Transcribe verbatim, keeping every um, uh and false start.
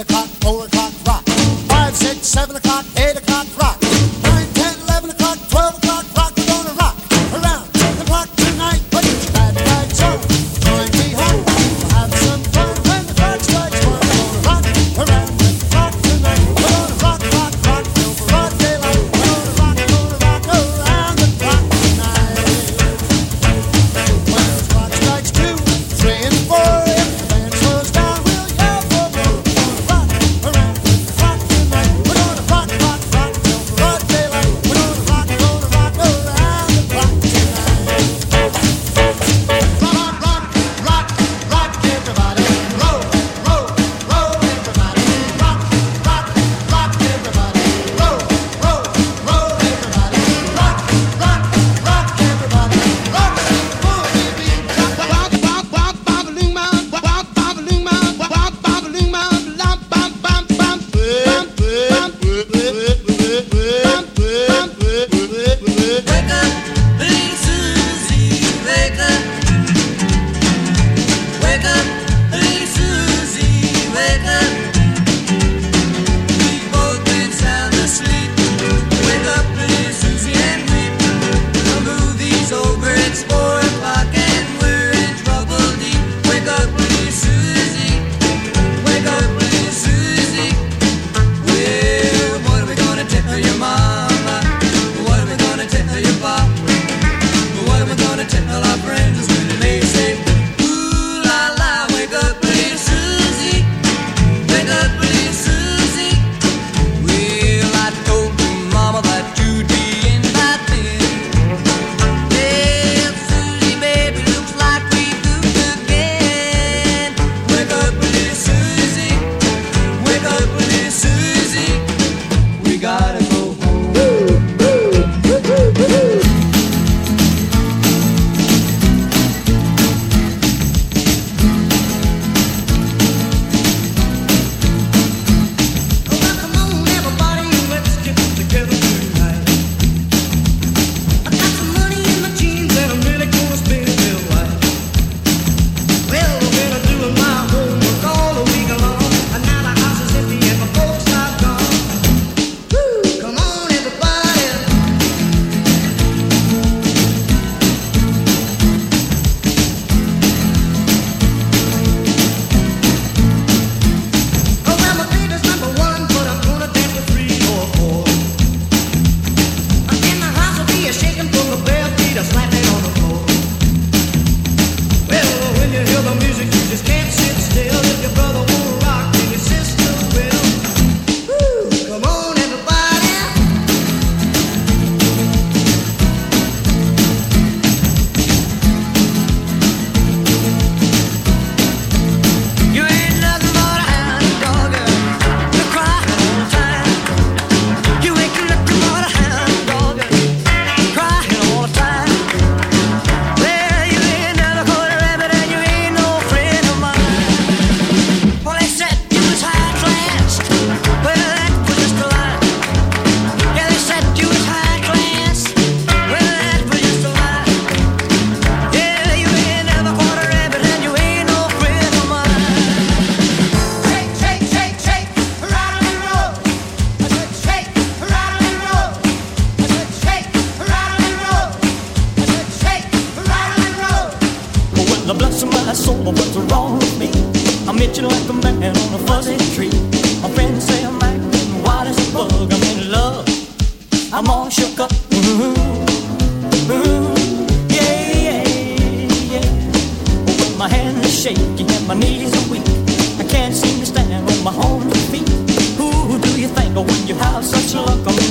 o'clock, four o'clock, rock. Five, six, seven o'clock, eight o'clock, rock. Nine, ten, eleven o'clock, twelve o'clock, rock. We're gonna rock around the clock tonight. Put your glad rags on, join me home. We'll have some fun when the clock strikes one. We're gonna rock around the clock tonight. We're gonna rock, rock, rock till broad daylight. We're gonna rock, gonna rock around the clock tonight. When the clock strikes two, three, and four, if the band slows down, we'll yell for more. We're gonna rock around the clock tonight. We're gonna rock, rock, rock till broad daylight. We're gonna rock, gonna rock around the clock tonight. Rock, rock, rock, rock, everybody. Roll, roll, roll, everybody. Rock, rock, rock, everybody. Roll, roll, roll, everybody. Rock, rock, rock, everybody. Rock, boogie beat. Walk, walk, walk, bobbling mound, walk, bobbling mound, walk, bobbling mound, lop, bum, bum, bum, bum, bum, Wake up, little Susie, wake up. Wake up, little Susie, wake up. We've both been sound asleep. Wake up, little Susie, and weep. The movie's over, it's four o'clock, and we're in trouble deep. Wake up, little Susie, wake up, little Susie. Well, what are we gonna tell your mama? What are we gonna tell your pop? What are we gonna tell our friends when they say, ooh la la, wake up, little Susie, wake up, little Susie. Well, I told your mama that you'd be in by then. Well, Susie, baby, looks like we goofed again. Wake up, little Susie, wake up, little Susie. We gotta go home. Well, come on, everybody, let's get together tonight. I got some money in my jeans and I'm really gonna spend it real right. Well, I've been doing my homework all the week long, and now the house is empty and my folks are gone. Woo! Come on, everybody. Oh, well, my baby's number one, but I'm gonna dance with three or four. And the house will be a shaking from the bare feet are slapping on the floor. Well, when you hear the music, you just can't sit still. If your brother won't rock, then your sister will. Woo! Come on, everybody. You ain't nothing but a hound dog, you cry all the time. You ain't nothing but a hound dog, crying all the time. Well, you ain't never caught a rabbit and you ain't no friend of mine. Well, they said you was high class, well, that was just a lie. Yeah, they said you was high class, well, that was just a lie. Yeah, you ain't never caught a rabbit and you ain't no friend of mine. Shake, shake, shake, shake, rattle and roll. I said shake, rattle and roll. I said shake, rattle and roll. I said shake, rattle and roll. Well, bless my soul, what's wrong with me? I'm itching like a man on a fuzzy tree. My friends say I'm acting wild as a bug. I'm in love, I'm all shook up. Ooh, ooh, yeah, yeah, yeah. Well, my hands are shaky and my knees are weak. I can't seem to stand on my own two feet. Who do you think of when you have such luck? I'm